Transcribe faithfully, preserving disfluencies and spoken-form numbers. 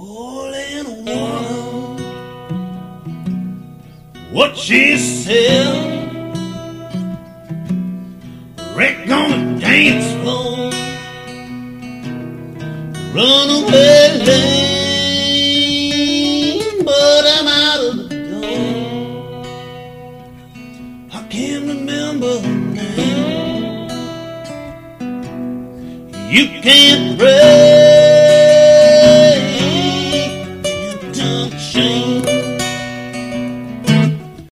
Boiling water, what she said. Wreck on the dance floor, run away lane, but I'm out of the door. I can't remember her name. You can't pray.